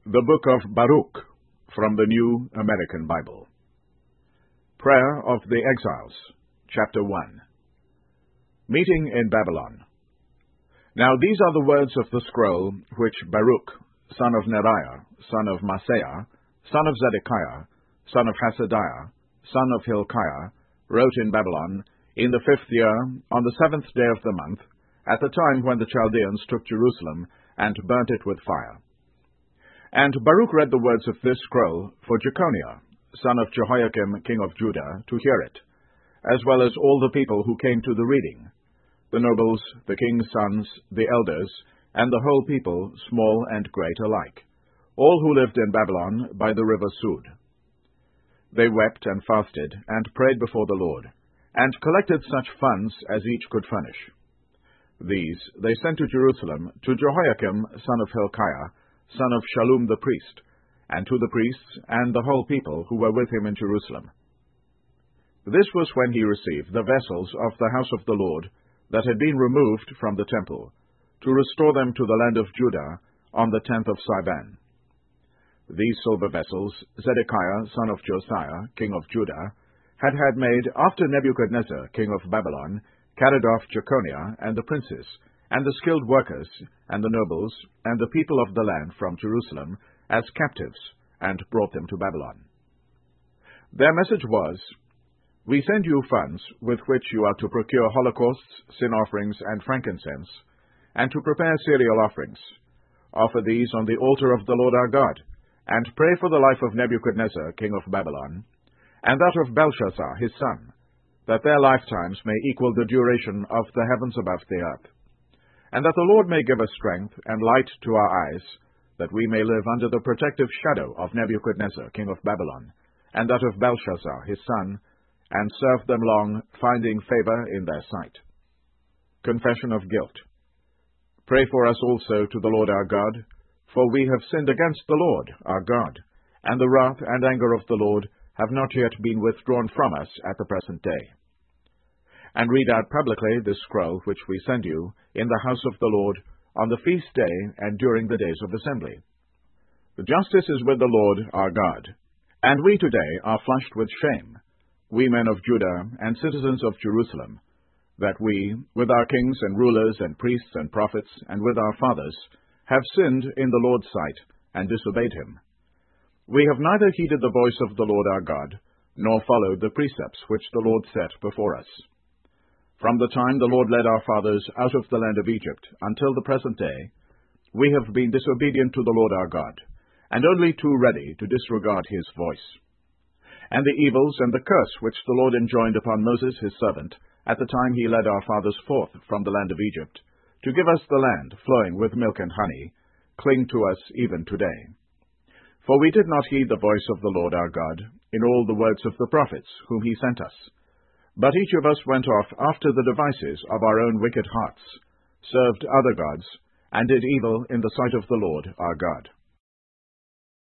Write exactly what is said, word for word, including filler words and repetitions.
The Book of Baruch, from the New American Bible. Prayer of the Exiles, Chapter one. Meeting in Babylon. Now these are the words of the scroll which Baruch, son of Neriah, son of Maaseiah, son of Zedekiah, son of Hasadiah, son of Hilkiah, wrote in Babylon, in the fifth year, on the seventh day of the month, at the time when the Chaldeans took Jerusalem, and burnt it with fire. And Baruch read the words of this scroll for Jeconiah, son of Jehoiakim, king of Judah, to hear it, as well as all the people who came to the reading, the nobles, the king's sons, the elders, and the whole people, small and great alike, all who lived in Babylon by the river Sud. They wept and fasted, and prayed before the Lord, and collected such funds as each could furnish. These they sent to Jerusalem, to Jehoiakim, son of Hilkiah, son of Shallum the priest, and to the priests and the whole people who were with him in Jerusalem. This was when he received the vessels of the house of the Lord that had been removed from the temple, to restore them to the land of Judah on the tenth of Sivan. These silver vessels Zedekiah, son of Josiah, king of Judah, had had made after Nebuchadnezzar, king of Babylon, carried off Jeconiah and the princes, and the skilled workers, and the nobles, and the people of the land from Jerusalem, as captives, and brought them to Babylon. Their message was, We send you funds with which you are to procure holocausts, sin offerings, and frankincense, and to prepare cereal offerings. Offer these on the altar of the Lord our God, and pray for the life of Nebuchadnezzar, king of Babylon, and that of Belshazzar, his son, that their lifetimes may equal the duration of the heavens above the earth, and that the Lord may give us strength and light to our eyes, that we may live under the protective shadow of Nebuchadnezzar, king of Babylon, and that of Belshazzar, his son, and serve them long, finding favor in their sight. Confession of guilt. Pray for us also to the Lord our God, for we have sinned against the Lord our God, and the wrath and anger of the Lord have not yet been withdrawn from us at the present day. And read out publicly this scroll which we send you in the house of the Lord on the feast day and during the days of assembly. The justice is with the Lord our God, and we today are flushed with shame, we men of Judah and citizens of Jerusalem, that we, with our kings and rulers and priests and prophets, and with our fathers, have sinned in the Lord's sight and disobeyed him. We have neither heeded the voice of the Lord our God, nor followed the precepts which the Lord set before us. From the time the Lord led our fathers out of the land of Egypt until the present day, we have been disobedient to the Lord our God, and only too ready to disregard his voice. And the evils and the curse which the Lord enjoined upon Moses his servant, at the time he led our fathers forth from the land of Egypt, to give us the land flowing with milk and honey, cling to us even today. For we did not heed the voice of the Lord our God in all the words of the prophets whom he sent us, but each of us went off after the devices of our own wicked hearts, served other gods, and did evil in the sight of the Lord our God.